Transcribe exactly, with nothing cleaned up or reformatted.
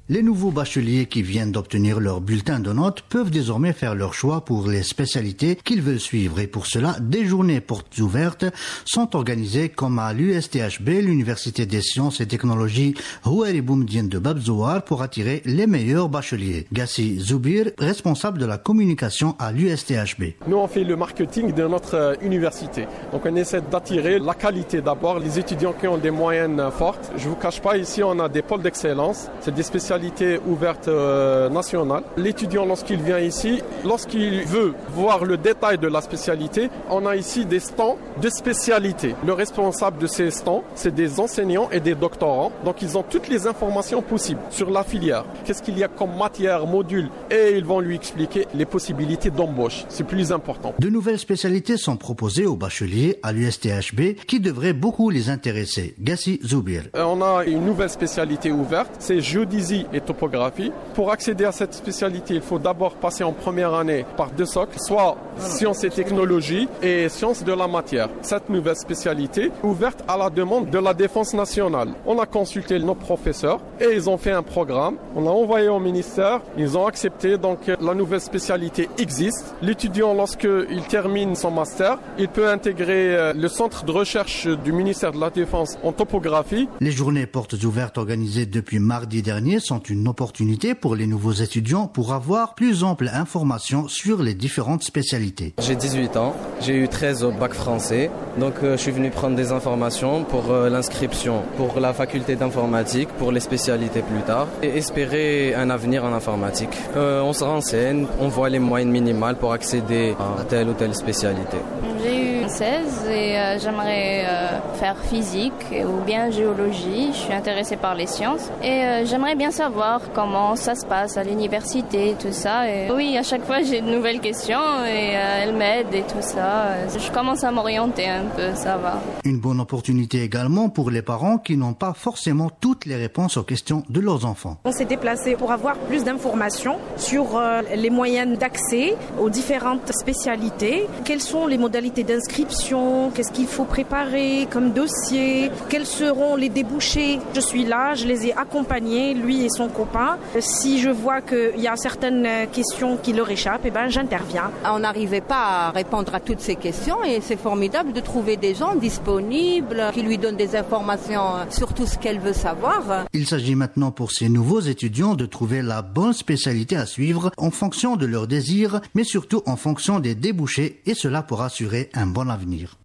Les nouveaux bacheliers qui viennent d'obtenir leur bulletin de notes peuvent désormais faire leur choix pour les spécialités qu'ils veulent suivre. Et pour cela, des journées portes ouvertes sont organisées comme à l'U S T H B, l'Université des sciences et technologies Houari Boumediene de Bab Zouar, pour attirer les meilleurs bacheliers. Gassi Zoubir, responsable de la communication à l'U S T H B. Nous, on fait le marketing de notre université. Donc, on essaie d'attirer la qualité d'abord, les étudiants qui ont des moyennes fortes. Je ne vous cache pas, ici, on a des pôles d'excellence. C'est des spécialités ouvertes euh, nationales. L'étudiant, lorsqu'il vient ici, lorsqu'il veut voir le détail de la spécialité, on a ici des stands de spécialité. Le responsable de ces stands, c'est des enseignants et des doctorants. Donc, ils ont toutes les informations possibles sur la filière. Qu'est-ce qu'il y a comme matière, module, et ils vont lui expliquer les possibilités d'embauche. C'est plus important. De nouvelles spécialités sont proposées aux bacheliers à l'U S T H B qui devraient beaucoup les intéresser. Gassi Zoubir. On a une nouvelle spécialité ouverte, c'est géodésie et topographie. Pour accéder à cette spécialité, il faut d'abord passer en première année par deux socles, soit sciences et technologies et sciences de la matière. Cette nouvelle spécialité ouverte à la demande de la défense nationale. On a consulté nos professeurs et ils ont fait un programme. On l'a envoyé au ministère, ils ont accepté, donc la nouvelle spécialité existe. L'étudiant, lorsqu'il termine son master, il peut intégrer le centre de recherche du ministère de la Défense en topographie. Les journées portes ouvertes organisées depuis mardi dernier sont une opportunité pour les nouveaux étudiants pour avoir plus ample information sur les différentes spécialités. J'ai dix-huit ans, j'ai eu treize au bac français, donc euh, je suis venu prendre des informations pour euh, l'inscription, pour la faculté d'informatique, pour les spécialités plus tard, et espérer un avenir en informatique. Euh, on se renseigne, on voit les moyennes minimales pour accéder à telle ou telle spécialité. J'ai eu seize et euh, j'aimerais euh, faire physique ou bien géologie. Je suis intéressée par les sciences et euh, j'aimerais bien savoir comment ça se passe à l'université, tout ça. Et oui, à chaque fois j'ai de nouvelles questions et euh, elles m'aident et tout ça. Je commence à m'orienter un peu, ça va. Une bonne opportunité également pour les parents qui n'ont pas forcément toutes les réponses aux questions de leurs enfants. On s'est déplacé pour avoir plus d'informations sur euh, les moyens d'accès aux différentes spécialités. Quelles sont les modalités d'inscription, qu'est-ce qu'il faut préparer comme dossier, quels seront les débouchés. Je suis là, je les ai accompagnés, lui et son copain. Si je vois qu'il y a certaines questions qui leur échappent, eh ben, j'interviens. On n'arrivait pas à répondre à toutes ces questions et c'est formidable de trouver des gens disponibles qui lui donnent des informations sur tout ce qu'elle veut savoir. Il s'agit maintenant pour ces nouveaux étudiants de trouver la bonne spécialité à suivre en fonction de leurs désirs, mais surtout en fonction des débouchés, et cela pour assurer un bon avenir.